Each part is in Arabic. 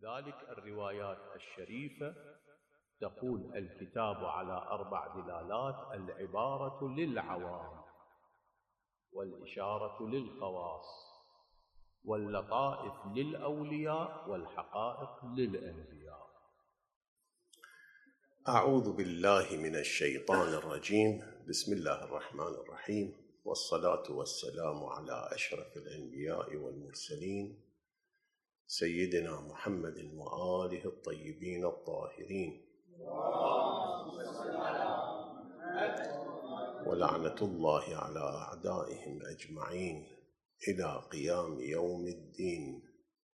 ولذلك الروايات الشريفة تقول الكتاب على 4 دلالات: العبارة للعوام، والإشارة للخواص، واللطائف للأولياء، والحقائق للأنبياء. أعوذ بالله من الشيطان الرجيم. بسم الله الرحمن الرحيم، والصلاة والسلام على أشرف الأنبياء والمرسلين سيدنا محمد وآله الطيبين الطاهرين، ولعنة الله على أعدائهم أجمعين إلى قيام يوم الدين.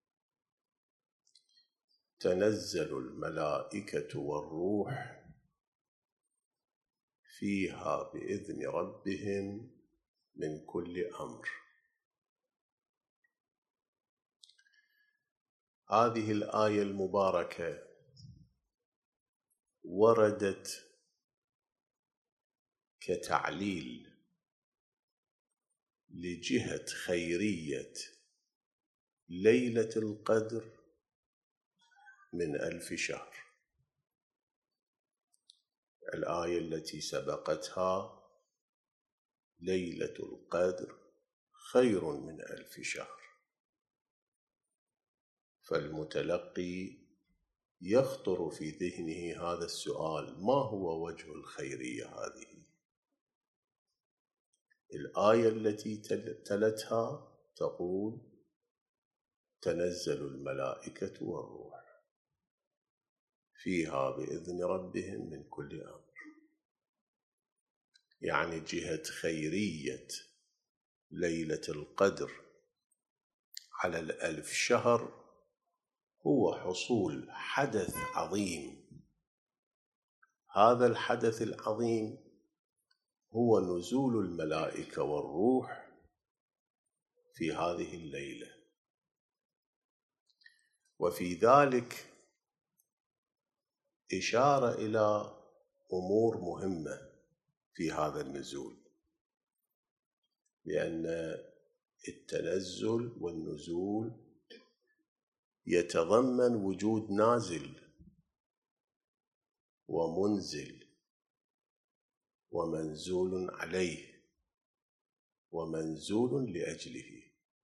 تنزل الملائكة والروح فيها بإذن ربهم من كل أمر. هذه الآية المباركة وردت كتعليل لجهة خيرية ليلة القدر من 1000 شهر. الآية التي سبقتها: ليلة القدر خير من 1000 شهر. فالمتلقي يخطر في ذهنه هذا السؤال: ما هو وجه الخيرية هذه؟ الآية التي تلتها تقول: تنزل الملائكة والروح فيها بإذن ربهم من كل أمر. يعني جهة خيرية ليلة القدر على 1000 شهر هو حصول حدث عظيم. هذا الحدث العظيم هو نزول الملائكة والروح في هذه الليلة، وفي ذلك إشارة إلى أمور مهمة في هذا النزول، لأن التنزل والنزول يتضمن وجود نازل ومنزل ومنزول عليه ومنزول لأجله.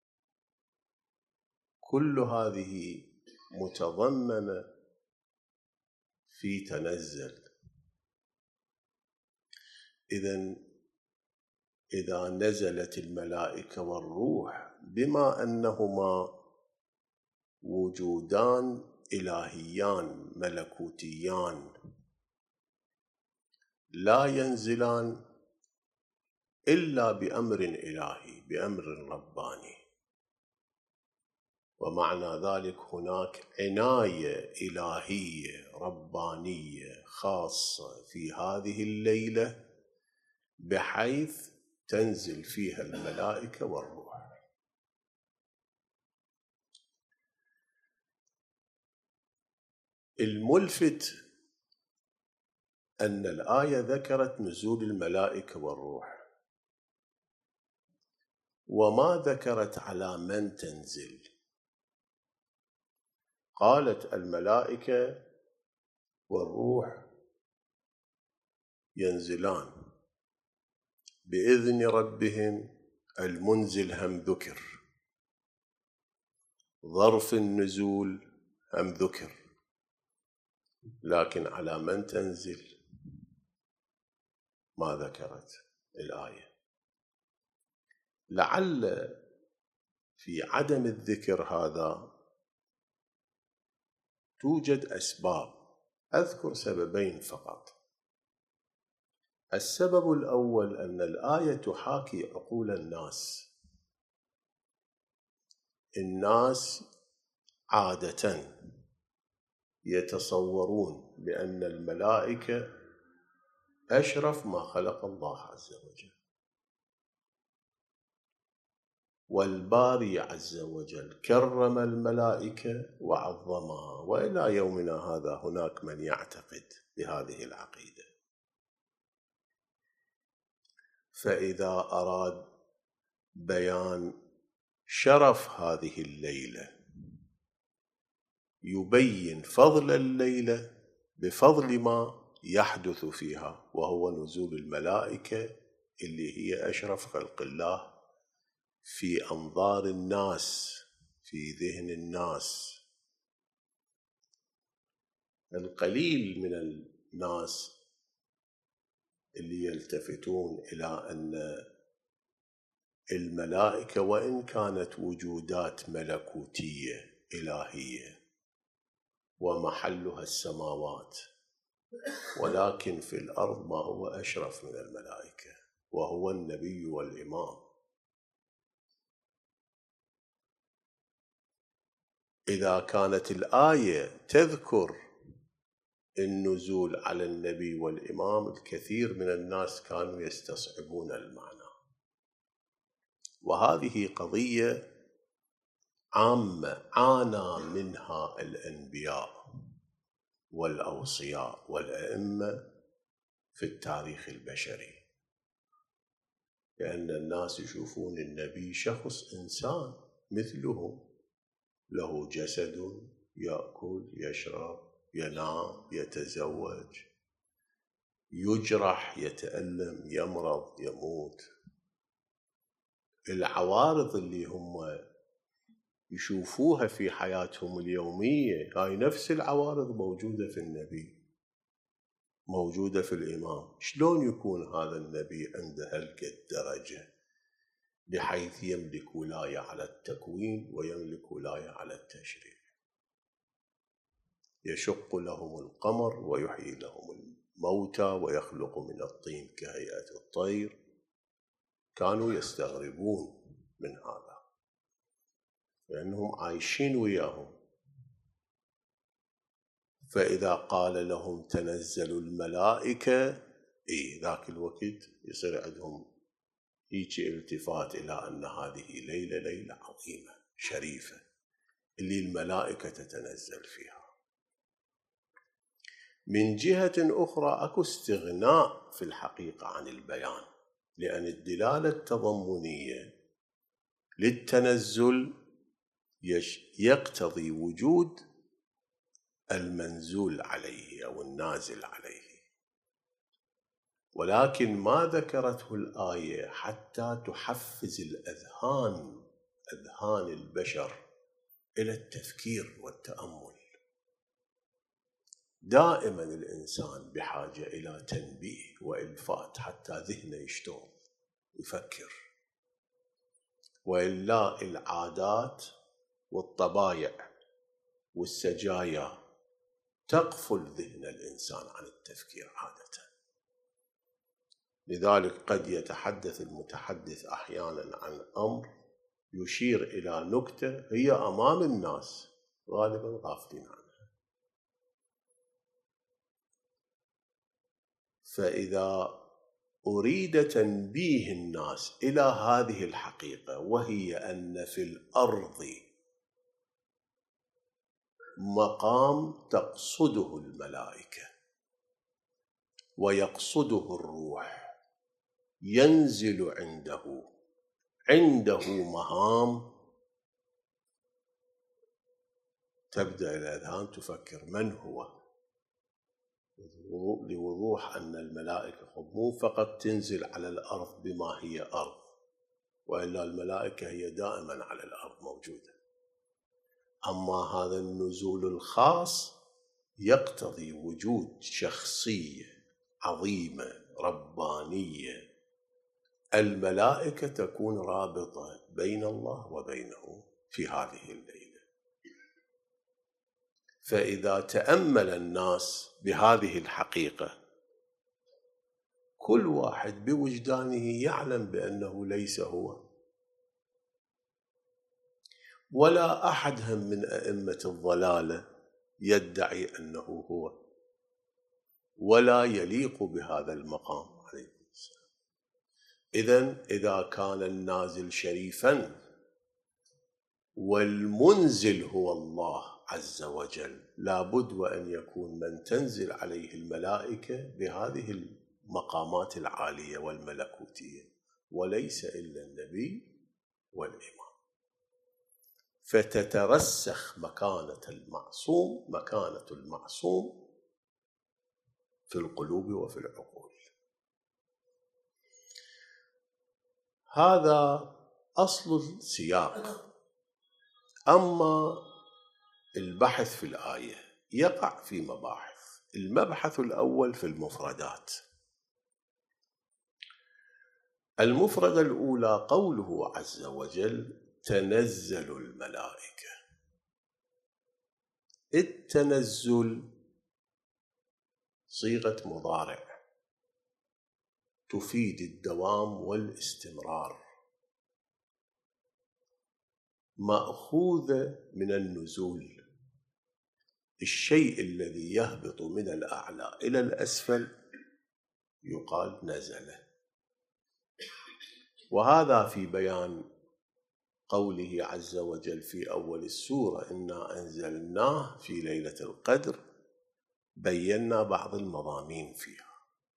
كل هذه متضمنة في تنزل. إذا نزلت الملائكة والروح، بما أنهما وجودان إلهيان ملكوتيان لا ينزلان إلا بأمر إلهي، بأمر رباني، ومعنى ذلك هناك عناية إلهية ربانية خاصة في هذه الليلة بحيث تنزل فيها الملائكة والروح. الملفت أن الآية ذكرت نزول الملائكة والروح، وما ذكرت على من تنزل. قالت الملائكة والروح ينزلان بإذن ربهم. المنزل هم ذكر، ظرف النزول هم ذكر، لكن على من تنزل ما ذكرت الآية. لعل في عدم الذكر هذا توجد أسباب، أذكر سببين فقط. السبب الأول أن الآية تحاكي عقول الناس. الناس عادة يتصورون بأن الملائكة أشرف ما خلق الله عز وجل، والباري عز وجل كرم الملائكة وعظمها، وإلى يومنا هذا هناك من يعتقد بهذه العقيدة. فإذا أراد بيان شرف هذه الليلة يبين فضل الليلة بفضل ما يحدث فيها، وهو نزول الملائكة اللي هي أشرف خلق الله في أنظار الناس، في ذهن الناس. القليل من الناس اللي يلتفتون إلى أن الملائكة وإن كانت وجودات ملكوتية إلهية ومحلها السماوات، ولكن في الأرض ما هو أشرف من الملائكة، وهو النبي والإمام. إذا كانت الآية تذكر النزول على النبي والإمام، الكثير من الناس كانوا يستصعبون المعنى، وهذه قضية عامة عانى منها الأنبياء والأوصياء والأئمة في التاريخ البشري، لأن الناس يشوفون النبي شخص إنسان مثلهم، له جسد، يأكل، يشرب، ينام، يتزوج، يجرح، يتألم، يمرض، يموت. العوارض اللي هم يشوفوها في حياتهم اليومية هاي نفس العوارض موجودة في النبي، موجودة في الإمام. شلون يكون هذا النبي عنده هالقد درجة بحيث يملك ولاية على التكوين ويملك ولاية على التشريع؟ يشق لهم القمر ويحيي لهم الموتى ويخلق من الطين كهيئة الطير. كانوا يستغربون من هذا لأنهم عايشين وياهم. فإذا قال لهم تنزل الملائكة، ذاك الوقت يصير عندهم هيك التفات إلى أن هذه ليلة عظيمة شريفة اللي الملائكة تتنزل فيها. من جهة أخرى أكو استغناء في الحقيقة عن البيان، لأن الدلالة التضمنية للتنزل يقتضي وجود المنزول عليه أو النازل عليه، ولكن ما ذكرته الآية حتى تحفز الأذهان، أذهان البشر، إلى التفكير والتأمل. دائما الإنسان بحاجة إلى تنبيه وإلفات حتى ذهنه يشتغل يفكر، وإلا العادات والطبايع والسجايا تقفل ذهن الإنسان عن التفكير عادة. لذلك قد يتحدث المتحدث أحيانا عن أمر يشير إلى نكتة هي أمام الناس غالبا غافلين عنها. فإذا أريد تنبيه الناس إلى هذه الحقيقة، وهي أن في الأرض مقام تقصده الملائكة ويقصده الروح، ينزل عنده مهام، تبدأ الأذهان تفكر من هو، لوضوح أن الملائكة مو فقط تنزل على الأرض بما هي أرض، وإلا الملائكة هي دائما على الأرض موجودة. أما هذا النزول الخاص يقتضي وجود شخصية عظيمة ربانية، الملائكة تكون رابطة بين الله وبينه في هذه الليلة. فإذا تأمل الناس بهذه الحقيقة، كل واحد بوجدانه يعلم بأنه ليس هو، ولا أحد هم من أئمة الضلالة يدعي أنه هو، ولا يليق بهذا المقام عليه السلام. إذا كان النازل شريفا والمنزل هو الله عز وجل، لابد وأن يكون من تنزل عليه الملائكة بهذه المقامات العالية والملكوتية، وليس إلا النبي والإمام. فتترسخ مكانة المعصوم في القلوب وفي العقول. هذا أصل السياق. أما البحث في الآية يقع في مباحث. المبحث الأول في المفردات. المفردة الأولى قوله عز وجل تنزل الملائكة. التنزل صيغة مضارع تفيد الدوام والاستمرار، مأخوذة من النزول، الشيء الذي يهبط من الأعلى إلى الأسفل يقال نزل. وهذا في بيان قوله عز وجل في أول السورة إنا أنزلناه في ليلة القدر، بينا بعض المضامين فيها.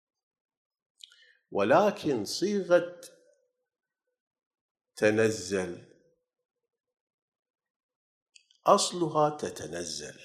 ولكن صيغة تنزل أصلها تتنزل.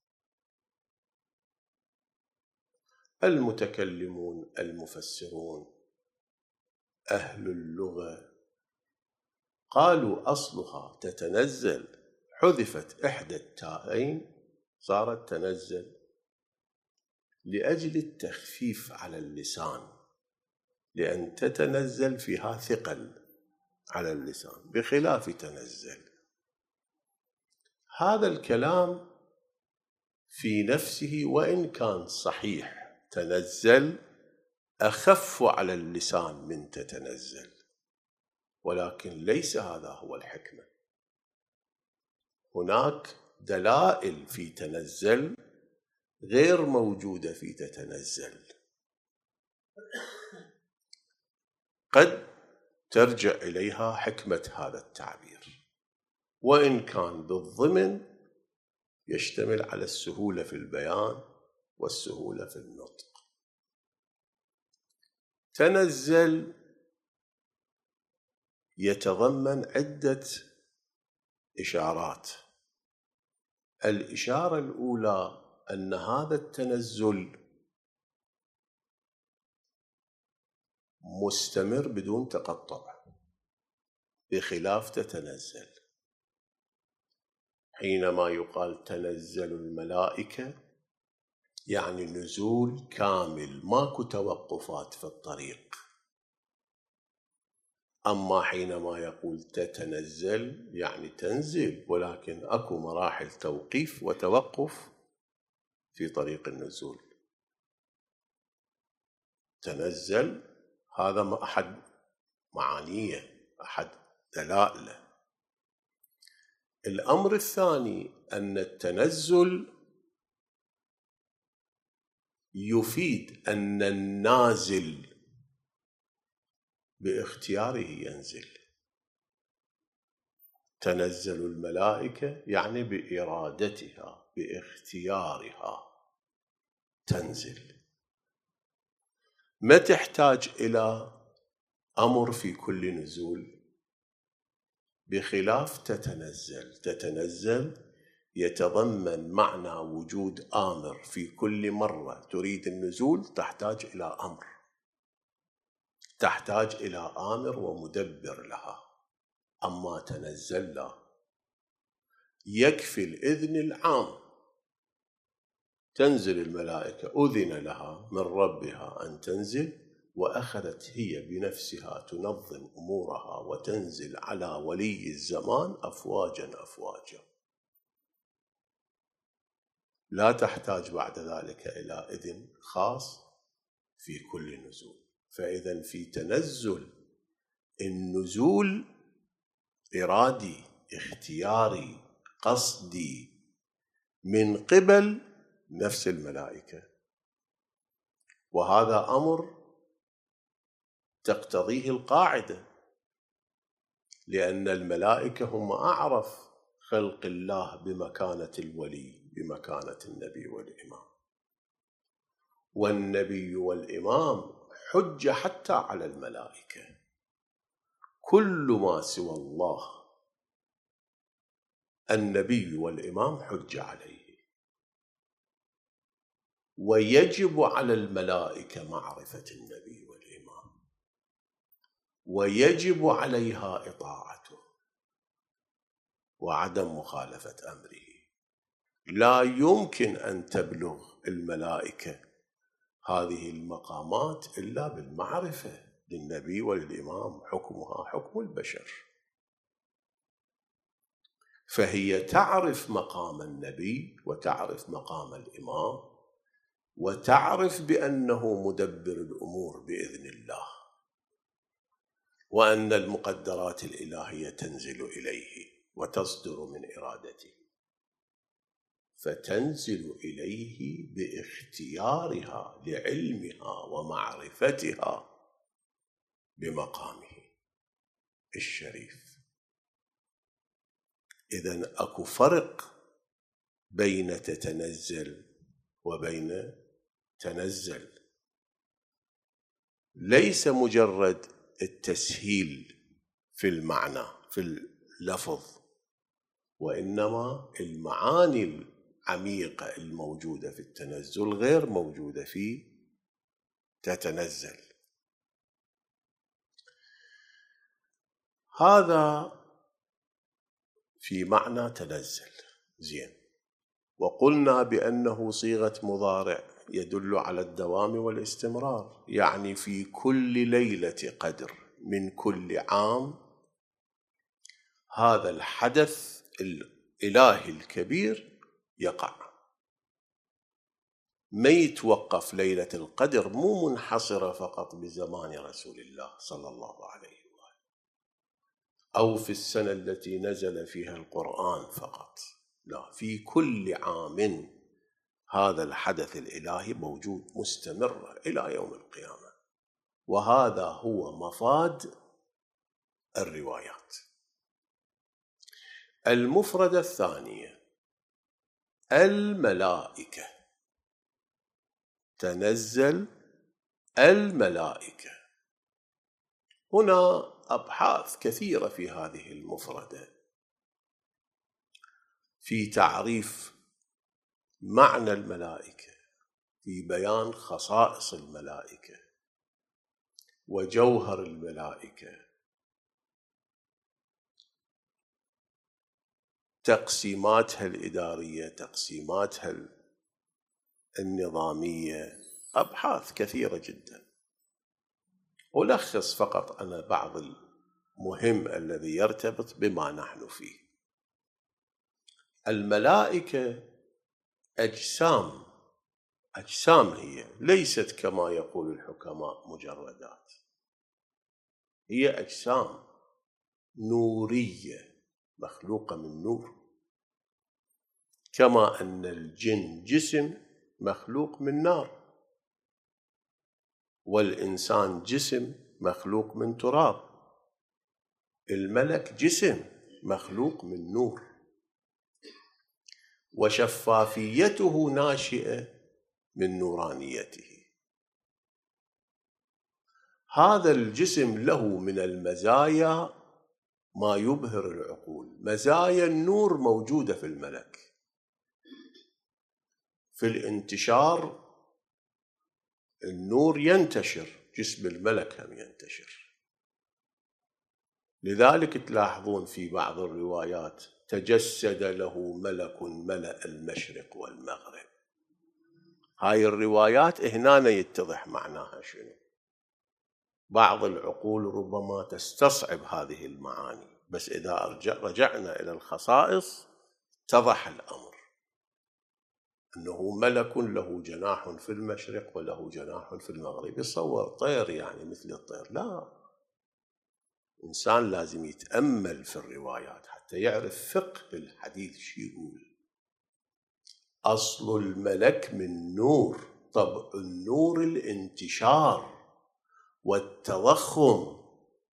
المتكلمون المفسرون أهل اللغة قالوا أصلها تتنزل، حذفت إحدى التاءين صارت تنزل لأجل التخفيف على اللسان، لأن تتنزل فيها ثقل على اللسان بخلاف تنزل. هذا الكلام في نفسه وإن كان صحيح، تنزل أخف على اللسان من تتنزل، ولكن ليس هذا هو الحكمة. هناك دلائل في تنزل غير موجودة في تتنزل، قد ترجع إليها حكمة هذا التعبير، وإن كان بالضمن يشتمل على السهولة في البيان والسهولة في النطق. تنزل يتضمن عدة إشارات. الإشارة الأولى أن هذا التنزل مستمر بدون تقطع بخلاف تتنزل. حينما يقال تنزل الملائكة يعني نزول كامل، ماكو توقفات في الطريق. أما حينما يقول تتنزل يعني تنزل، ولكن أكو مراحل توقيف وتوقف في طريق النزول. تنزل هذا أحد معانيه، أحد دلائله. الأمر الثاني أن التنزل يفيد أن النازل باختياره ينزل. تنزل الملائكة يعني بإرادتها باختيارها تنزل، ما تحتاج إلى أمر في كل نزول، بخلاف تتنزل. تتنزل يتضمن معنى وجود آمر، في كل مرة تريد النزول تحتاج إلى أمر، تحتاج إلى آمر ومدبر لها. أما تنزل لا، يكفي الإذن العام. تنزل الملائكة أذن لها من ربها أن تنزل، وأخذت هي بنفسها تنظم أمورها وتنزل على ولي الزمان أفواجا أفواجا، لا تحتاج بعد ذلك إلى إذن خاص في كل نزول. فإذا في تنزل النزول إرادي اختياري قصدي من قبل نفس الملائكة، وهذا أمر تقتضيه القاعدة، لأن الملائكة هم أعرف خلق الله بمكانة الولي، بمكانة النبي والإمام. والنبي والإمام حجة حتى على الملائكة. كل ما سوى الله النبي والإمام حجة عليه، ويجب على الملائكة معرفة النبي والإمام، ويجب عليها إطاعته وعدم مخالفة أمره. لا يمكن أن تبلغ الملائكة هذه المقامات إلا بالمعرفة للنبي وللإمام، حكمها حكم البشر. فهي تعرف مقام النبي وتعرف مقام الإمام وتعرف بأنه مدبر الأمور بإذن الله، وأن المقدرات الإلهية تنزل إليه وتصدر من إرادته، فتنزل إليه باختيارها لعلمها ومعرفتها بمقامه الشريف. إذن أكو فرق بين تتنزل وبين تنزل، ليس مجرد التسهيل في المعنى في اللفظ، وإنما المعاني العميقة الموجودة في التنزل غير موجودة في تتنزل. هذا في معنى تنزل. زين، وقلنا بأنه صيغة مضارع يدل على الدوام والاستمرار، يعني في كل ليلة قدر من كل عام هذا الحدث الإلهي الكبير يقع، ما يتوقف. ليلة القدر مو منحصرة فقط بزمان رسول الله صلى الله عليه وآله أو في السنة التي نزل فيها القرآن فقط، لا، في كل عام هذا الحدث الإلهي موجود مستمر إلى يوم القيامة. وهذا هو مفاد الروايات. المفردة الثانية الملائكة، تنزل الملائكة. هنا أبحاث كثيرة في هذه المفردة في تعريف معنى الملائكة، في بيان خصائص الملائكة وجوهر الملائكة، تقسيماتها الإدارية، تقسيماتها النظامية، أبحاث كثيرة جدا. ألخص فقط أنا بعض المهم الذي يرتبط بما نحن فيه. الملائكة أجسام هي ليست كما يقول الحكماء مجردات، هي أجسام نورية مخلوقة من نور، كما أن الجن جسم مخلوق من نار، والإنسان جسم مخلوق من تراب، الملك جسم مخلوق من نور، وشفافيته ناشئة من نورانيته. هذا الجسم له من المزايا ما يبهر العقول. مزايا النور موجودة في الملك، في الانتشار النور ينتشر، جسم الملك هم ينتشر. لذلك تلاحظون في بعض الروايات تجسد له ملك ملأ المشرق والمغرب. هاي الروايات هنا يتضح معناها شنو. بعض العقول ربما تستصعب هذه المعاني، بس إذا رجعنا إلى الخصائص اتضح الأمر، أنه ملك له جناح في المشرق وله جناح في المغرب. يصور طير يعني مثل الطير، لا، إنسان لازم يتأمل في الروايات حتى يعرف فقه الحديث شو يقول. أصل الملك من نور، طبع النور الانتشار والتضخم،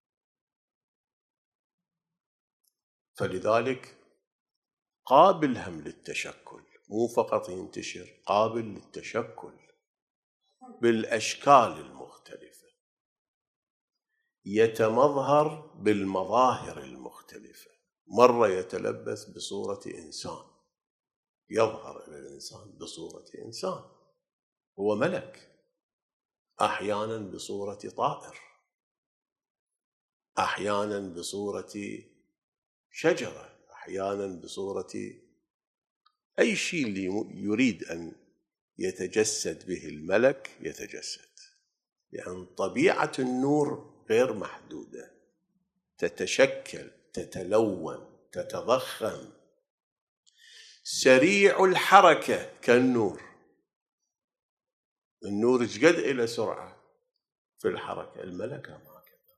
فلذلك قابل هم للتشكل، مو فقط ينتشر، قابل للتشكل بالأشكال المختلفة، يتمظهر بالمظاهر المختلفة. مرة يتلبس بصورة إنسان، يظهر إلى الإنسان بصورة إنسان، هو ملك، أحيانا بصورة طائر، أحيانا بصورة شجرة، أحيانا بصورة أي شيء اللي يريد أن يتجسد به الملك يتجسد، لأن طبيعة النور غير محدودة، تتشكل، تتلون، تتضخم، سريع الحركة كالنور. النور شقد إلى سرعة في الحركة، الملك هكذا،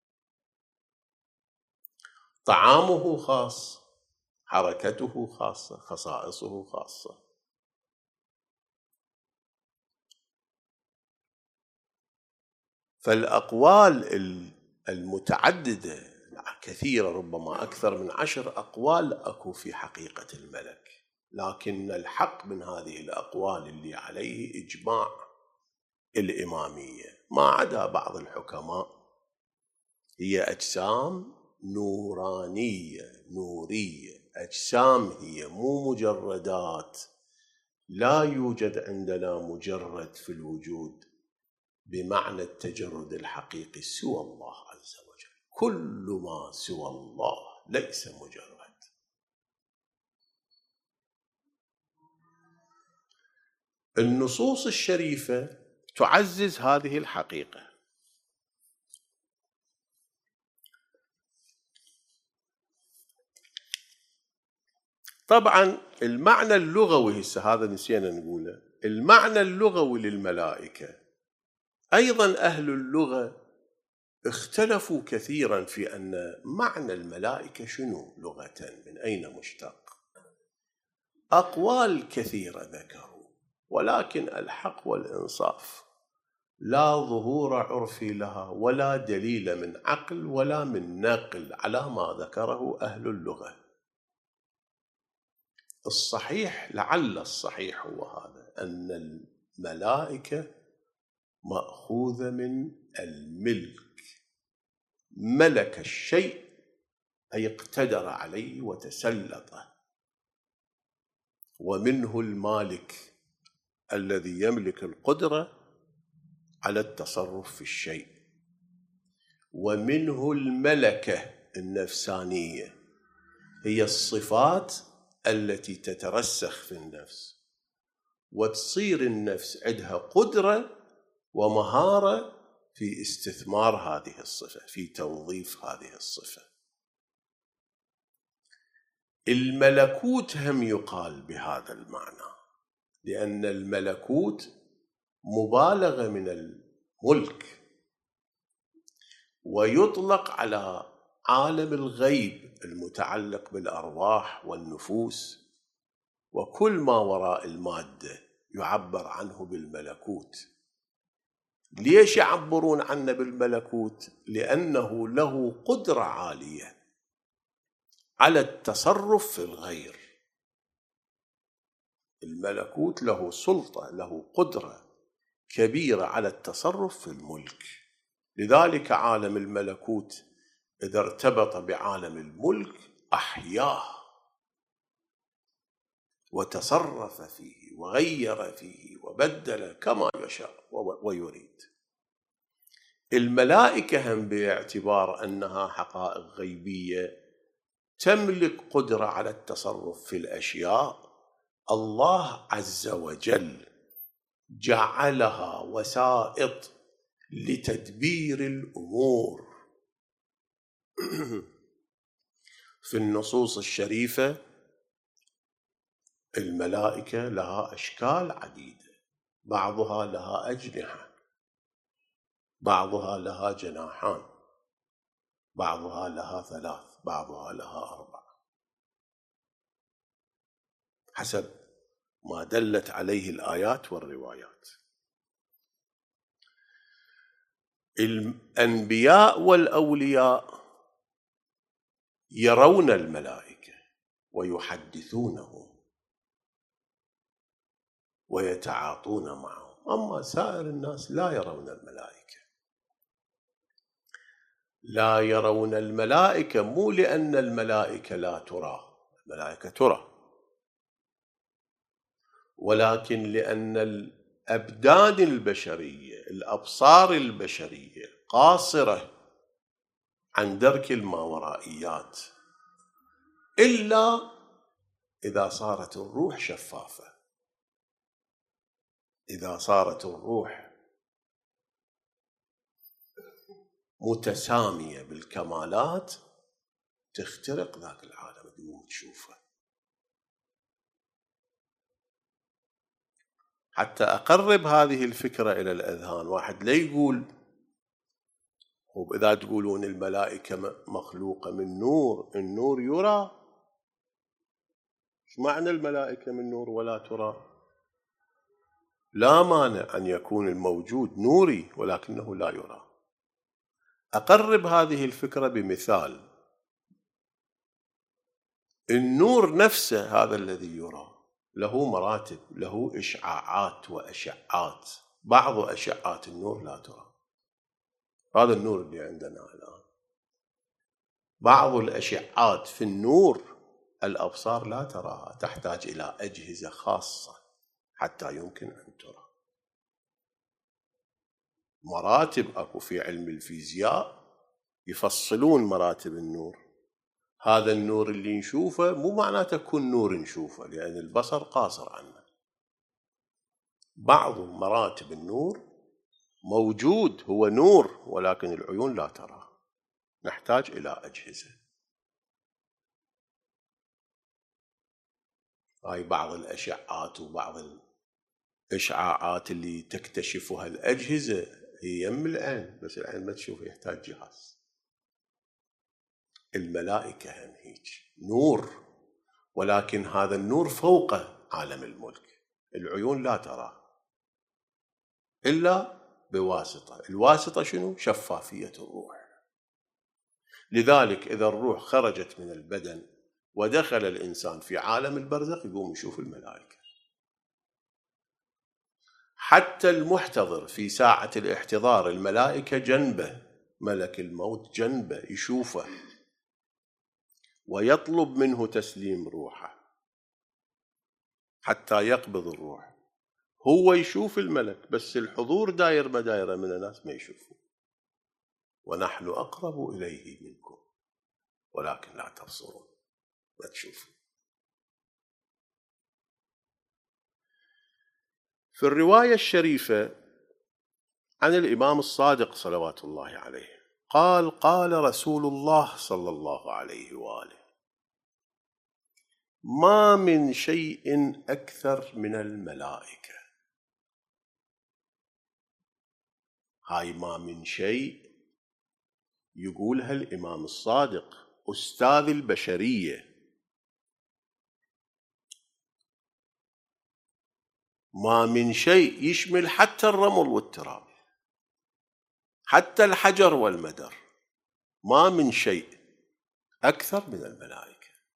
طعامه خاص، حركته خاصة، خصائصه خاصة. فالأقوال المتعددة كثيرة، ربما أكثر من 10 أقوال أكو في حقيقة الملك، لكن الحق من هذه الأقوال اللي عليه إجماع الإمامية ما عدا بعض الحكماء، هي أجسام نورانية نورية، أجسام هي مو مجردات، لا يوجد عندنا مجرد في الوجود بمعنى التجرد الحقيقي سوى الله عز وجل، كل ما سوى الله ليس مجرد. النصوص الشريفة تعزز هذه الحقيقة. طبعا المعنى اللغوي، هسه هذا نسينا نقوله، المعنى اللغوي للملائكة أيضا أهل اللغة اختلفوا كثيرا في أن معنى الملائكة شنو لغة، من أين مشتق. أقوال كثيرة ذكروا، ولكن الحق والإنصاف لا ظهور عرفي لها ولا دليل من عقل ولا من نقل على ما ذكره أهل اللغة. الصحيح، لعل الصحيح هو هذا، أن الملائكة مأخوذة من الملك، ملك الشيء أي اقتدر عليه وتسلطه، ومنه المالك الذي يملك القدرة على التصرف في الشيء، ومنه الملكة النفسانية، هي الصفات التي تترسخ في النفس وتصير النفس عندها قدرة ومهارة في استثمار هذه الصفة، في توظيف هذه الصفة. الملكوت هم يقال بهذا المعنى، لأن الملكوت مبالغة من الملك، ويطلق على عالم الغيب المتعلق بالأرواح والنفوس وكل ما وراء المادة يعبر عنه بالملكوت. ليش يعبرون عنه بالملكوت؟ لأنه له قدرة عالية على التصرف في الغير. الملكوت له سلطة، له قدرة كبيرة على التصرف في الملك، لذلك عالم الملكوت إذا ارتبط بعالم الملك أحياه وتصرف فيه وغير فيه وبدل كما يشاء ويريد. الملائكة هم باعتبار أنها حقائق غيبية تملك قدرة على التصرف في الأشياء، الله عز وجل جعلها وسائط لتدبير الأمور. في النصوص الشريفة الملائكة لها أشكال عديدة، بعضها لها أجنحة، بعضها لها جناحان، بعضها لها 3، بعضها لها 4، حسب ما دلت عليه الآيات والروايات. الأنبياء والأولياء يرون الملائكة ويحدثونهم ويتعاطون معهم، أما سائر الناس لا يرون الملائكة. لا يرون الملائكة مو لأن الملائكة لا ترى، الملائكة ترى، ولكن لأن الأبدان البشرية، الأبصار البشرية قاصرة عن درك الماورائيات، إلا إذا صارت الروح شفافة. إذا صارت الروح متسامية بالكمالات تخترق ذاك العالم تقوم تشوفه. حتى أقرب هذه الفكرة إلى الأذهان، واحد لا يقول إذا تقولون الملائكة مخلوقة من نور، النور يرى، شو معنى الملائكة من نور ولا ترى؟ لا مانع أن يكون الموجود نوري ولكنه لا يرى. أقرب هذه الفكرة بمثال. النور نفسه هذا الذي يرى له مراتب، له إشعاعات وأشعات. بعض أشعات النور لا ترى، هذا النور اللي عندنا الآن. بعض الأشعات في النور الأبصار لا تراها، تحتاج إلى أجهزة خاصة حتى يمكن أن ترى. مراتب أكو في علم الفيزياء يفصلون مراتب النور. هذا النور اللي نشوفه مو معناته كل نور نشوفه، لأن البصر قاصر عنه. بعض مراتب النور موجود، هو نور ولكن العيون لا تراه، نحتاج إلى أجهزة. هاي بعض الأشعات وبعض الإشعاعات اللي تكتشفها الأجهزة هي يم العين، بس العين ما تشوف، يحتاج جهاز. الملائكة هم هيك نور، ولكن هذا النور فوق عالم الملك، العيون لا تراه إلا بواسطة. الواسطة شنو؟ شفافية الروح. لذلك إذا الروح خرجت من البدن ودخل الإنسان في عالم البرزخ يقوم يشوف الملائكة. حتى المحتضر في ساعة الاحتضار الملائكة جنبه، ملك الموت جنبه يشوفه ويطلب منه تسليم روحه حتى يقبض الروح. هو يشوف الملك، بس الحضور داير مدايرة من الناس ما يشوفوا. ونحن أقرب إليه منكم ولكن لا تبصرون، ما تشوفوا. في الرواية الشريفة عن الإمام الصادق صلوات الله عليه قال: قال رسول الله صلى الله عليه وآله: ما من شيء أكثر من الملائكة. هاي ما من شيء يقولها الإمام الصادق أستاذ البشرية. ما من شيء يشمل حتى الرمل والتراب، حتى الحجر والمدر. ما من شيء أكثر من الملائكة.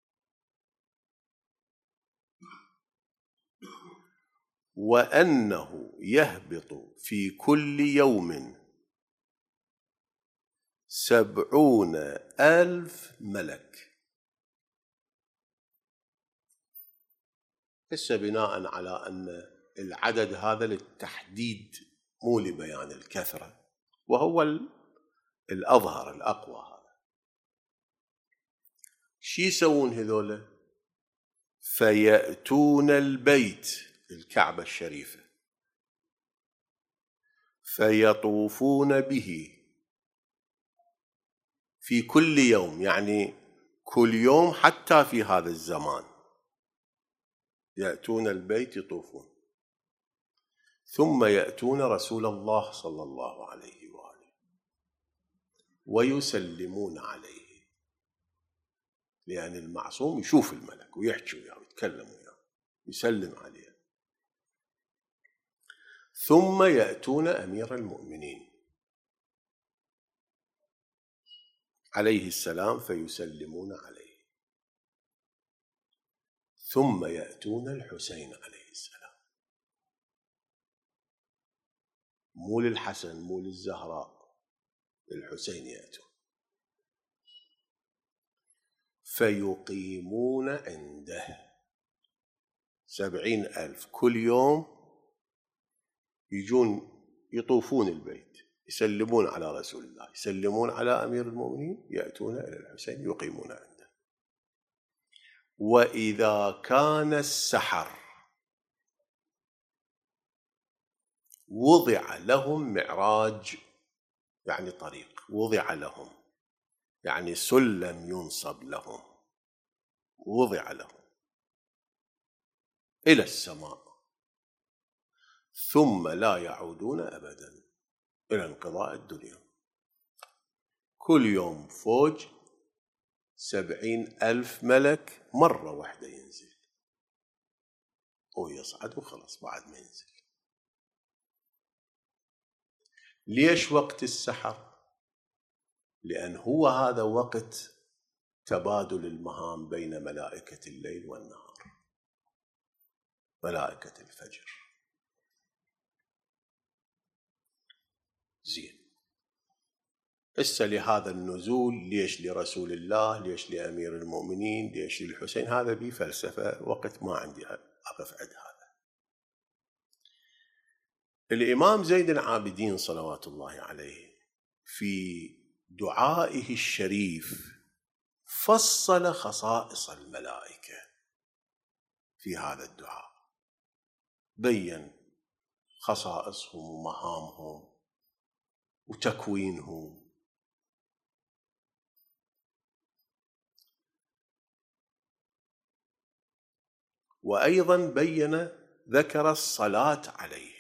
وأنه يهبط في كل يوم 70,000 ملك. هسه بناء على أن العدد هذا للتحديد مو لبيان الكثرة، وهو الأظهر الأقوى. هذا شي يسوون هذولا؟ فيأتون البيت، الكعبة الشريفة، فيطوفون به في كل يوم، يعني كل يوم حتى في هذا الزمان يأتون البيت يطوفون. ثم يأتون رسول الله صلى الله عليه وآله ويسلمون عليه، لأن المعصوم يشوف الملك ويحكي وياه ويتكلم وياه، يسلم عليه. ثم يأتون أمير المؤمنين عليه السلام فيسلمون عليه. ثم يأتون الحسين عليه السلام، مو للحسن مو للزهراء، الحسين يأتون. فيقيمون عنده. 70,000 كل يوم يجون يطوفون البيت، يسلمون على رسول الله، يسلمون على أمير المؤمنين، يأتون إلى الحسين يقيمون عنده. وإذا كان السحر وضع لهم معراج، يعني طريق وضع لهم، يعني سلم ينصب لهم، وضع لهم إلى السماء، ثم لا يعودون أبدا إلى انقضاء الدنيا. كل يوم فوج 70,000 ملك مرة واحدة ينزل ويصعد وخلص بعد ما ينزل. ليش وقت السحر؟ لأن هو هذا وقت تبادل المهام بين ملائكة الليل والنهار، ملائكة الفجر. زين، هسه لهذا النزول ليش لرسول الله، ليش لأمير المؤمنين، ليش للحسين، هذا بيه فلسفة وقت ما عندي أقف عند هذا. الإمام زين العابدين صلوات الله عليه في دعائه الشريف فصل خصائص الملائكة في هذا الدعاء، بين خصائصهم ومهامهم وتكوينهم. وأيضا بين ذكر الصلاة عليهم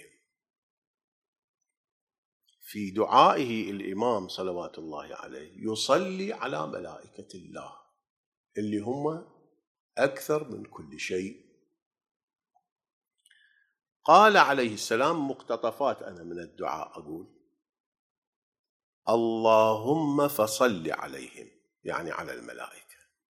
في دعائه. الإمام صلوات الله عليه يصلي على ملائكة الله اللي هم أكثر من كل شيء. قال عليه السلام مقتطفات أنا من الدعاء أقول: اللهم فصل عليهم، يعني على الملائكة.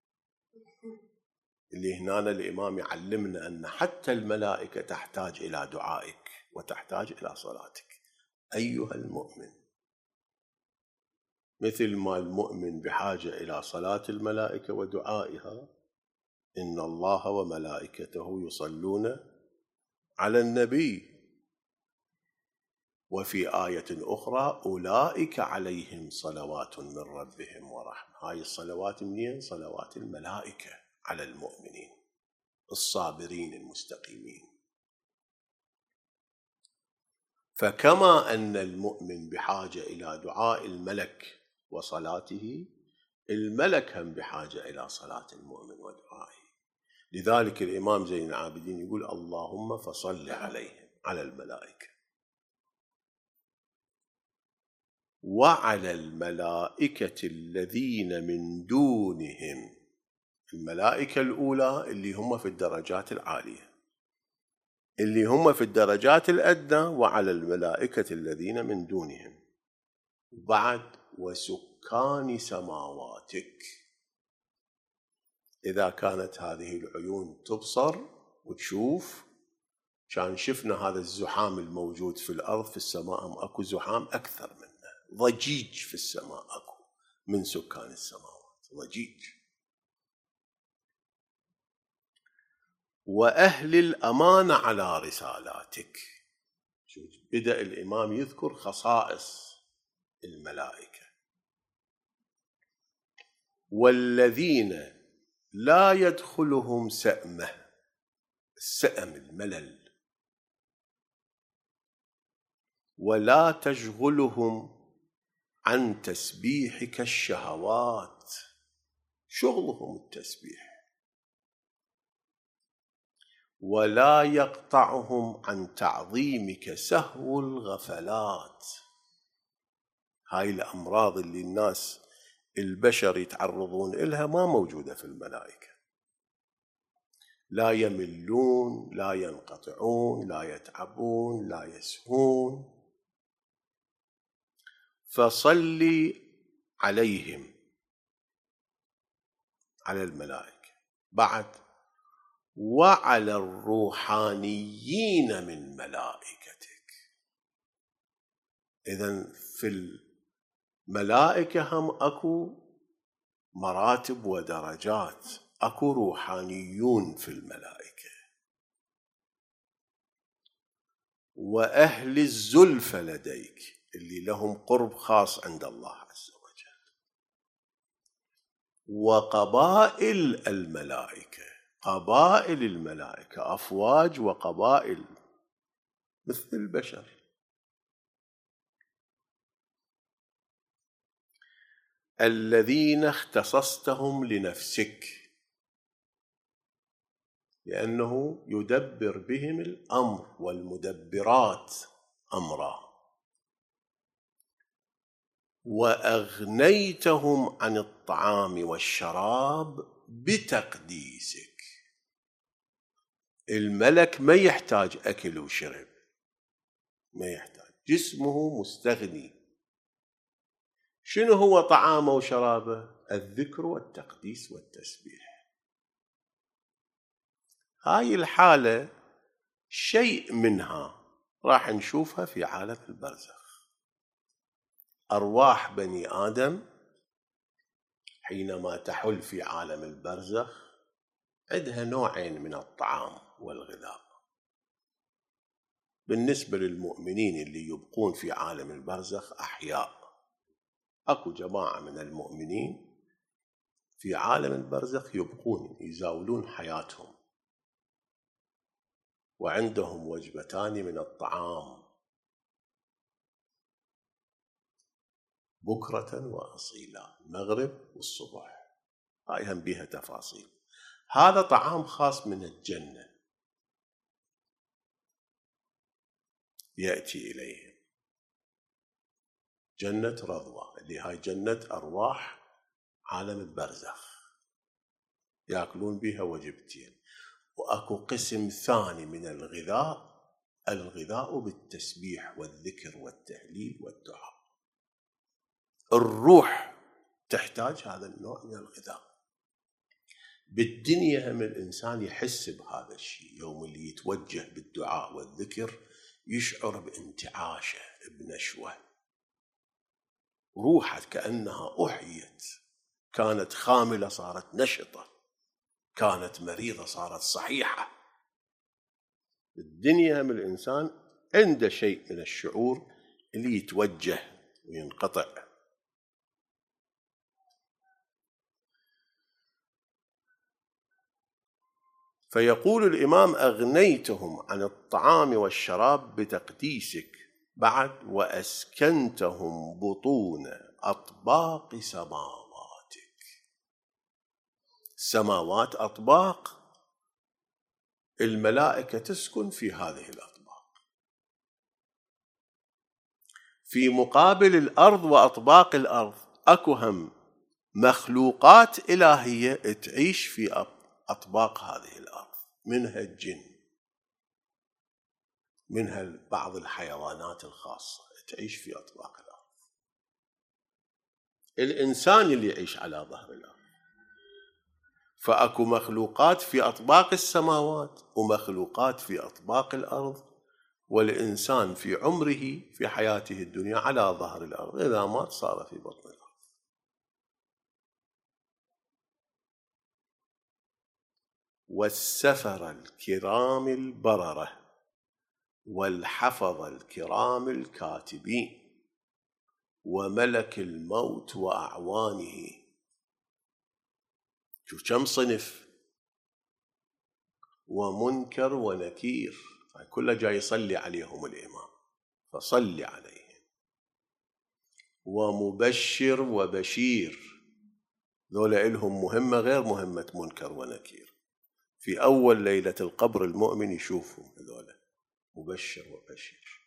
اللي هنا الإمام يعلمنا أن حتى الملائكة تحتاج إلى دعائك وتحتاج إلى صلاتك أيها المؤمن، مثل ما المؤمن بحاجة إلى صلاة الملائكة ودعائها. إن الله وملائكته يصلون على النبي، وفي آية أخرى أولئك عليهم صلوات من ربهم ورحمة. هاي الصلوات منين؟ صلوات الملائكة على المؤمنين الصابرين المستقيمين. فكما أن المؤمن بحاجة إلى دعاء الملك وصلاته، الملك هم بحاجة إلى صلاة المؤمن ودعائه. لذلك الإمام زين العابدين يقول: اللهم فصل عليهم، على الملائكة. وعلى الملائكة الذين من دونهم، الملائكة الأولى اللي هم في الدرجات العالية، اللي هم في الدرجات الأدنى، وعلى الملائكة الذين من دونهم. بعد وسكان سماواتك، إذا كانت هذه العيون تبصر وتشوف، كان شفنا هذا الزحام الموجود في الأرض، في السماء أكو زحام أكثر منه، ضجيج في السماء أكو من سكان السماوات، ضجيج. وأهل الأمانة على رسالاتك. بدأ الإمام يذكر خصائص الملائكة. والذين لا يدخلهم سأمة، السأم الملل، ولا تشغلهم عن تسبيحك الشهوات، شغلهم التسبيح، ولا يقطعهم عن تعظيمك سهو الغفلات. هاي الأمراض اللي الناس البشر يتعرضون إلها ما موجودة في الملائكة. لا يملون، لا ينقطعون، لا يتعبون، لا يسهون. فصلي عليهم، على الملائكة. بعد وعلى الروحانيين من ملائكتك. إذن في الملائكة هم أكو مراتب ودرجات، أكو روحانيون في الملائكة، وأهل الزلفى لديك اللي لهم قرب خاص عند الله عز وجل، وقبائل الملائكة، قبائل الملائكة أفواج وقبائل مثل البشر. الذين اختصصتهم لنفسك، لأنه يدبر بهم الأمر، والمدبرات أمرا. وأغنيتهم عن الطعام والشراب بتقديسك. الملك ما يحتاج أكل وشرب، ما يحتاج، جسمه مستغني. شنو هو طعامه وشرابه؟ الذكر والتقديس والتسبيح. هاي الحالة شيء منها راح نشوفها في عالم البرزخ. أرواح بني آدم حينما تحل في عالم البرزخ عندها نوعين من الطعام والغذاء. بالنسبة للمؤمنين اللي يبقون في عالم البرزخ أحياء، أكو جماعة من المؤمنين في عالم البرزخ يبقون يزاولون حياتهم، وعندهم وجبتان من الطعام بكرة وأصيلا، المغرب والصبح. هاي هم بيها تفاصيل. هذا طعام خاص من الجنة يأتي إليه، جنة رضوى، اللي هاي جنة أرواح عالم البرزخ، يأكلون بها وجبتين. وأكو قسم ثاني من الغذاء، الغذاء بالتسبيح والذكر والتهليل والدعاء. الروح تحتاج هذا النوع من الغذاء. بالدنيا هم الإنسان يحس بهذا الشيء، يوم اللي يتوجه بالدعاء والذكر يشعر بانتعاشة، بنشوة، روحه كأنها أحيت، كانت خاملة صارت نشطة، كانت مريضة صارت صحيحة. الدنيا هم الإنسان عنده شيء من الشعور اللي يتوجه وينقطع. فيقول الإمام: أغنيتهم عن الطعام والشراب بتقديسك، بعد وأسكنتهم بطون أطباق سماواتك. السماوات أطباق، الملائكة تسكن في هذه الأطباق. في مقابل الأرض وأطباق الأرض أكو هم مخلوقات إلهية تعيش في أطباق هذه الأرض، منها الجن، منها بعض الحيوانات الخاصة تعيش في أطباق الأرض. الإنسان اللي يعيش على ظهر الأرض، فأكو مخلوقات في أطباق السماوات ومخلوقات في أطباق الأرض، والإنسان في عمره في حياته الدنيا على ظهر الأرض، إذا مات صار في بطن الأرض. والسفر الكرام البررة والحفظ الكرام الكاتبين وملك الموت وأعوانه. شوف كم صنف، ومنكر ونكير، كله جاي يصلي عليهم الإمام، فصلي عليهم. ومبشر وبشير، ذولا إلهم مهمة غير مهمة منكر ونكير. في أول ليلة القبر المؤمن يشوفهم هذولا، مبشر وبشير.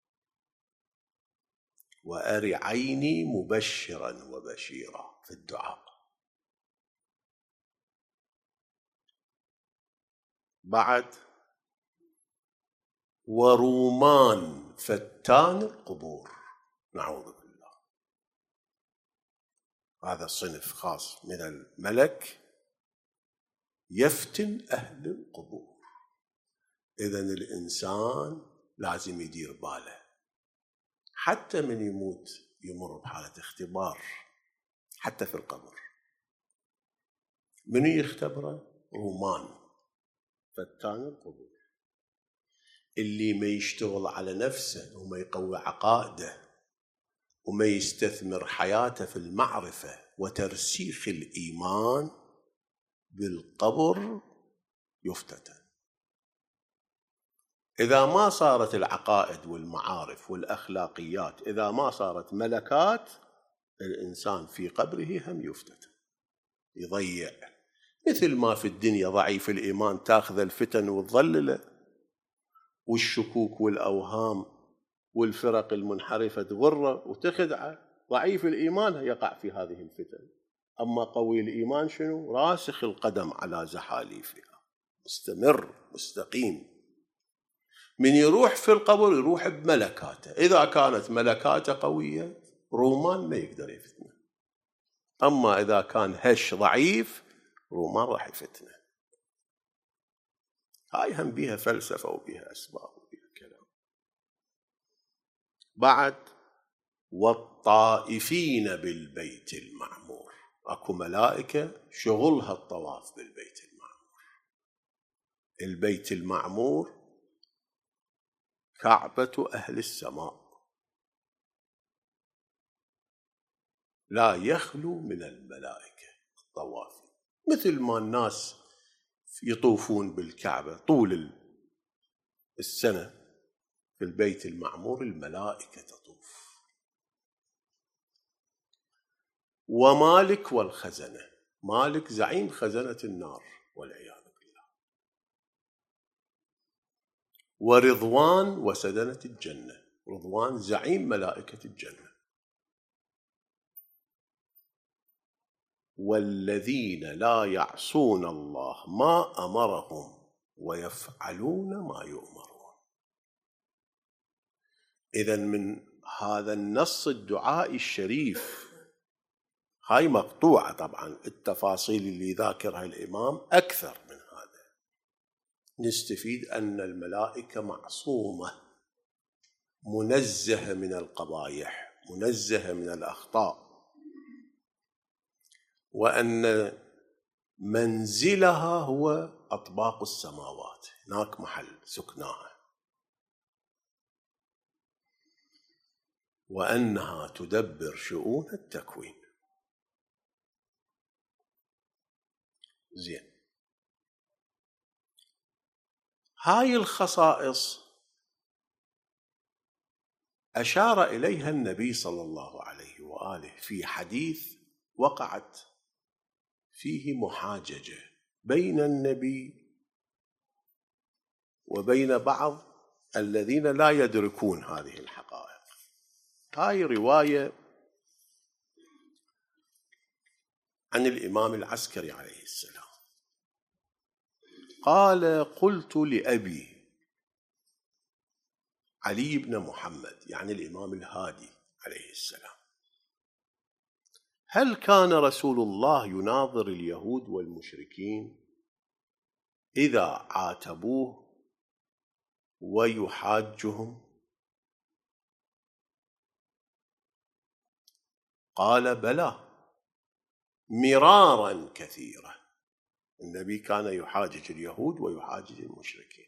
وأري عيني مبشرا وبشيرا في الدعاء. بعد ورومان فتان القبور، نعوذ بالله. هذا صنف خاص من الملك يفتن أهل القبور. إذن الإنسان لازم يدير باله، حتى من يموت يمر بحالة اختبار حتى في القبر. من يختبره؟ رومان فتان القبور. اللي ما يشتغل على نفسه وما يقوي عقائده وما يستثمر حياته في المعرفة وترسيخ الإيمان بالقبر يفتتن. إذا ما صارت العقائد والمعارف والأخلاقيات، إذا ما صارت ملكات، الإنسان في قبره هم يفتتن، يضيع. مثل ما في الدنيا ضعيف الإيمان تأخذ الفتن وتظلله، والشكوك والأوهام والفرق المنحرفة تغره وتخدعه. ضعيف الإيمان يقع في هذه الفتن. أما قوي الإيمان شنو؟ راسخ القدم على زحاليفها، مستمر مستقيم. من يروح في القبر يروح بملكاته. إذا كانت ملكاته قوية رومان ما يقدر يفتنه. أما إذا كان هش ضعيف رومان راح يفتنه. هاي هم بيها فلسفة وبيها أسباب وبيها كلام. بعد والطائفين بالبيت المعمور، أكو ملائكة شغلها الطواف بالبيت المعمور. البيت المعمور كعبة أهل السماء، لا يخلو من الملائكة الطواف. مثل ما الناس يطوفون بالكعبة طول السنة، في البيت المعمور الملائكة تطوف. ومالك والخزنة، مالك زعيم خزنة النار والعياذ بالله. ورضوان وسدنة الجنة، رضوان زعيم ملائكة الجنة. والذين لا يعصون الله ما أمرهم ويفعلون ما يؤمرون. إذن من هذا النص الدعائي الشريف، هاي مقطوعة طبعا، التفاصيل اللي ذاكرها الإمام أكثر من هذا، نستفيد أن الملائكة معصومة، منزهة من القبائح، منزهة من الأخطاء، وأن منزلها هو أطباق السماوات، هناك محل سكناها، وأنها تدبر شؤون التكوين. زين، هاي الخصائص أشار إليها النبي صلى الله عليه وآله في حديث وقعت فيه محاججة بين النبي وبين بعض الذين لا يدركون هذه الحقائق. هاي رواية عن الإمام العسكري عليه السلام، قال: قلت لأبي علي بن محمد، يعني الإمام الهادي عليه السلام: هل كان رسول الله يناظر اليهود والمشركين إذا عاتبوه ويحاجهم؟ قال: بلى، مرارا كثيرة. النبي كان يحاجج اليهود ويحاجج المشركين.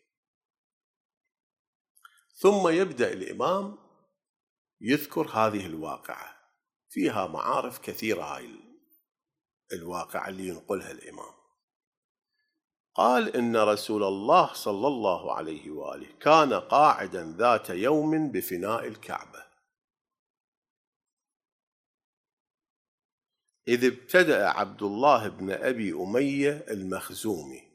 ثم يبدأ الإمام يذكر هذه الواقعة، فيها معارف كثيرة هاي الواقعة اللي ينقلها الإمام. قال: إن رسول الله صلى الله عليه وآله كان قاعدا ذات يوم بفناء الكعبة، إذ ابتدأ عبد الله بن أبي أمية المخزومي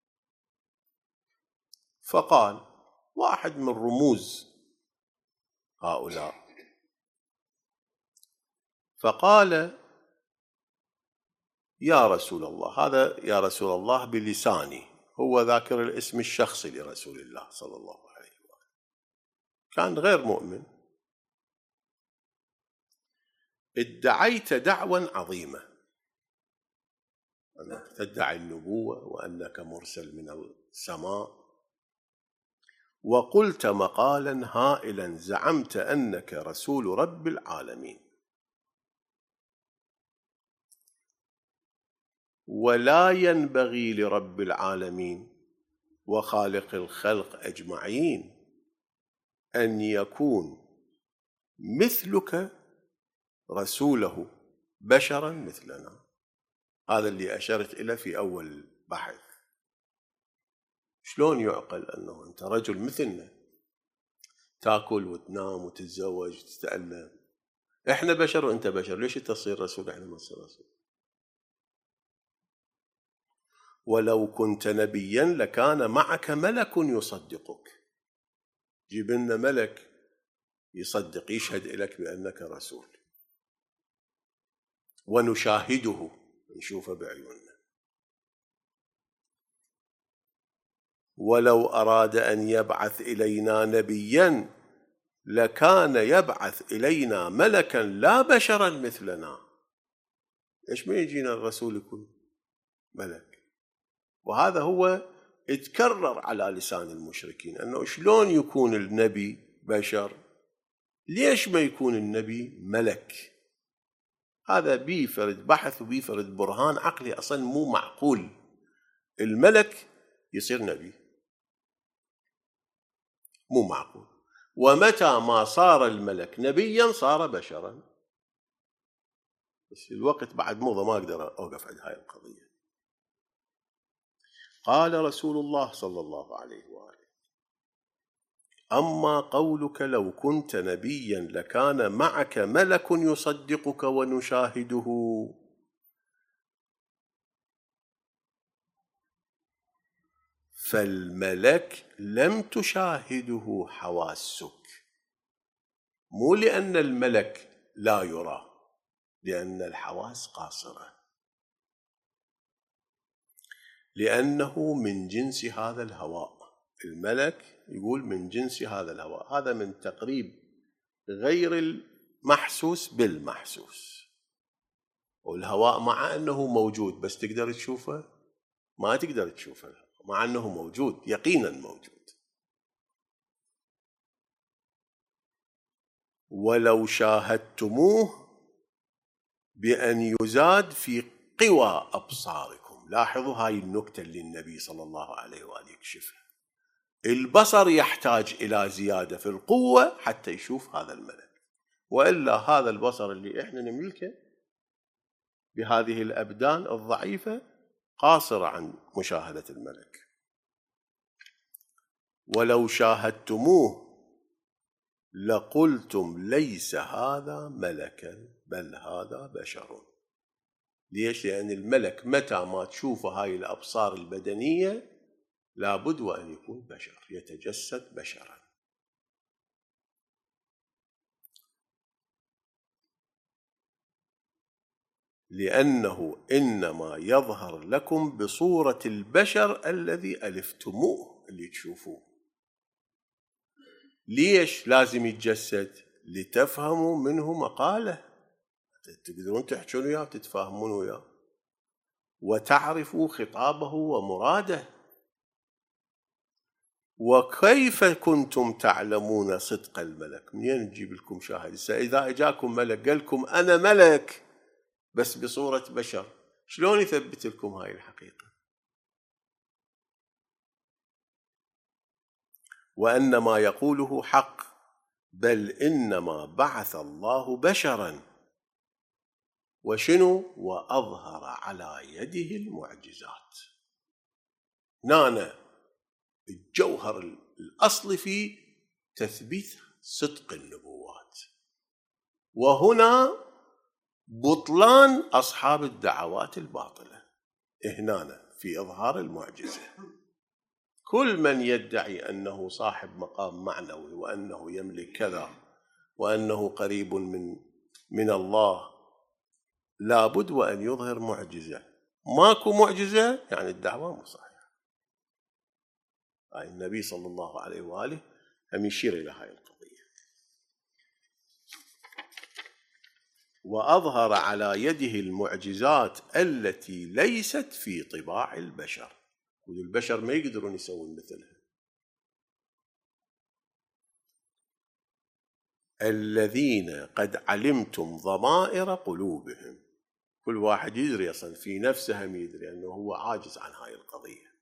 فقال، واحد من رموز هؤلاء، فقال: يا رسول الله، هذا يا رسول الله بلساني، هو ذاكر الاسم الشخصي لرسول الله صلى الله عليه وآله، كان غير مؤمن. ادعيت دعوى عظيمة، أنك تدعي النبوة وأنك مرسل من السماء، وقلت مقالا هائلا، زعمت أنك رسول رب العالمين، ولا ينبغي لرب العالمين وخالق الخلق أجمعين أن يكون مثلك رسوله بشرا مثلنا. هذا اللي أشرت إليه في أول البحث. شلون يعقل أنه أنت رجل مثلنا تاكل وتنام وتتزوج وتتألم؟ إحنا بشر وأنت بشر، ليش تصير رسول إحنا ما نصير رسول؟ ولو كنت نبيا لكان معك ملك يصدقك. جيب لنا ملك يصدق يشهد لك بأنك رسول ونشاهده، نشوفه بعيوننا. ولو أراد أن يبعث إلينا نبيا لكان يبعث إلينا ملكا لا بشرا مثلنا. إيش ما يجينا الرسول يكون ملك؟ وهذا هو اتكرر على لسان المشركين، أنه شلون يكون النبي بشر؟ ليش ما يكون النبي ملك؟ هذا بيفرد بحث وبيفرد برهان عقلي أصلا مو معقول الملك يصير نبي، مو معقول. ومتى ما صار الملك نبيا صار بشرا. بس الوقت بعد موضة ما أقدر أوقف عند هاي القضية. قال رسول الله صلى الله عليه وآله: أما قولك لو كنت نبيا لكان معك ملك يصدقك ونشاهده، فالملك لم تشاهده حواسك، مو لأن الملك لا يرى، لأن الحواس قاصرة، لأنه من جنس هذا الهواء. الملك يقول من جنس هذا الهواء، هذا من تقريب غير المحسوس بالمحسوس. والهواء مع أنه موجود بس تقدر تشوفه؟ ما تقدر تشوفه، مع أنه موجود، يقينا موجود. ولو شاهدتموه بأن يزاد في قوى أبصاركم. لاحظوا هاي النكتة اللي النبي صلى الله عليه وآله يكشفها. البصر يحتاج إلى زيادة في القوة حتى يشوف هذا الملك، وإلا هذا البصر اللي إحنا نملكه بهذه الأبدان الضعيفة قاصرة عن مشاهدة الملك. ولو شاهدتموه لقلتم ليس هذا ملكا بل هذا بشر. ليش؟ لأن الملك متى ما تشوف هاي الأبصار البدنية لابد وأن يكون بشر، يتجسد بشرا. لأنه إنما يظهر لكم بصورة البشر الذي ألفتموه، اللي تشوفوه. ليش لازم يتجسد؟ لتفهموا منه مقاله، تقدرون تحجون وياه وتتفاهمون وياه، وتعرفوا خطابه ومراده. وكيف كنتم تعلمون صدق الملك؟ منين نجيب لكم شاهد؟ إذا أجاكم ملك قال لكم أنا ملك بس بصورة بشر، شلون يثبت لكم هاي الحقيقة؟ وأن ما يقوله حق، بل إنما بعث الله بشرا. وشنو؟ وأظهر على يده المعجزات. هنا الجوهر الأصلي في تثبيت صدق النبوات، وهنا بطلان أصحاب الدعوات الباطلة. هنا في إظهار المعجزة. كل من يدعي أنه صاحب مقام معنوي وأنه يملك كذا وأنه قريب من الله لابد وأن يظهر معجزة. ماكو معجزة يعني الدعوة مو صحيحة. النبي صلى الله عليه وآله هم يشير إلى هاي القضية. وأظهر على يده المعجزات التي ليست في طباع البشر، والبشر ما يقدرون يسوون مثلها. الذين قد علمتم ضمائر قلوبهم. كل واحد يدري أصلا في نفسه هم يدري أنه هو عاجز عن هاي القضية.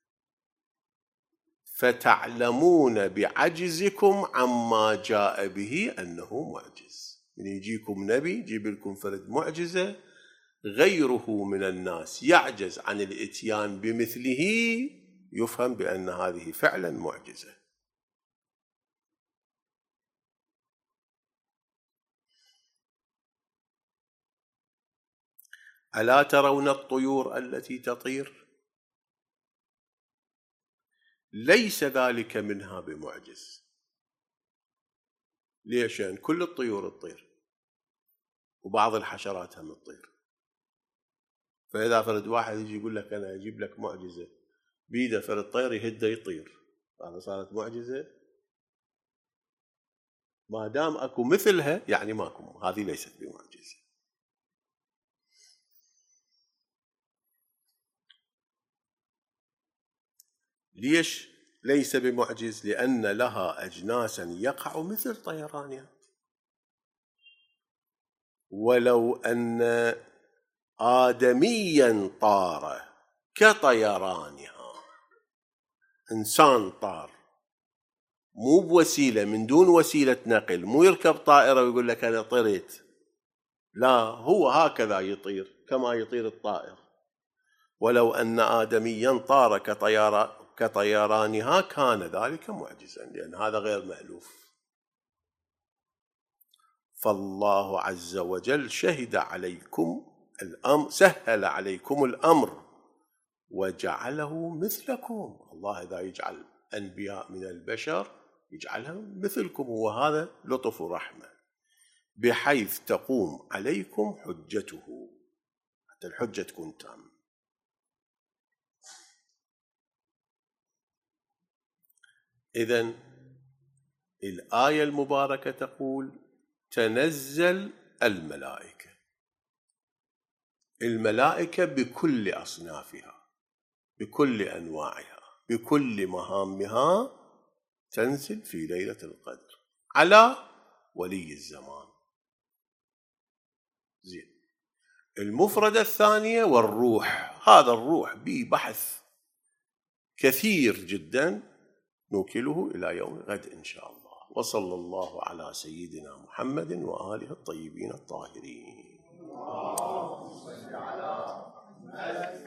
فتعلمون بعجزكم عما جاء به أنه معجز. من يجيكم نبي يجيب لكم فرد معجزة غيره من الناس يعجز عن الاتيان بمثله، يفهم بأن هذه فعلا معجزة. ألا ترون الطيور التي تطير؟ ليس ذلك منها بمعجز. ليش؟ يعني كل الطيور تطير وبعض الحشرات هم تطير. فإذا فرد واحد يجي يقول لك أنا أجيب لك معجزة بيده فرد طير يهده يطير، هذا صارت معجزة؟ ما دام أكو مثلها يعني ماكو، هذه ليست بمعجزة. ليش ليس بمعجز؟ لأن لها أجناسا يقع مثل طيرانها. ولو أن آدميا طار كطيرانها، إنسان طار مو بوسيلة، من دون وسيلة نقل، مو يركب طائرة ويقول لك أنا طريت، لا، هو هكذا يطير كما يطير الطائر. ولو أن آدميا طار كطيرانها كان ذلك معجزا، لأن هذا غير مألوف. فالله عز وجل شهد عليكم الأمر، سهل عليكم الأمر وجعله مثلكم. الله إذا يجعل أنبياء من البشر يجعلهم مثلكم، وهذا لطف ورحمة، بحيث تقوم عليكم حجته، حتى الحجة تكون تامة. إذن الآية المباركة تقول تنزل الملائكة. الملائكة بكل أصنافها، بكل أنواعها، بكل مهامها تنزل في ليلة القدر على ولي الزمان. زين. المفردة الثانية والروح، هذا الروح به بحث كثير جدا نوكله إلى يوم غد إن شاء الله. وصلى الله على سيدنا محمد وآله الطيبين الطاهرين.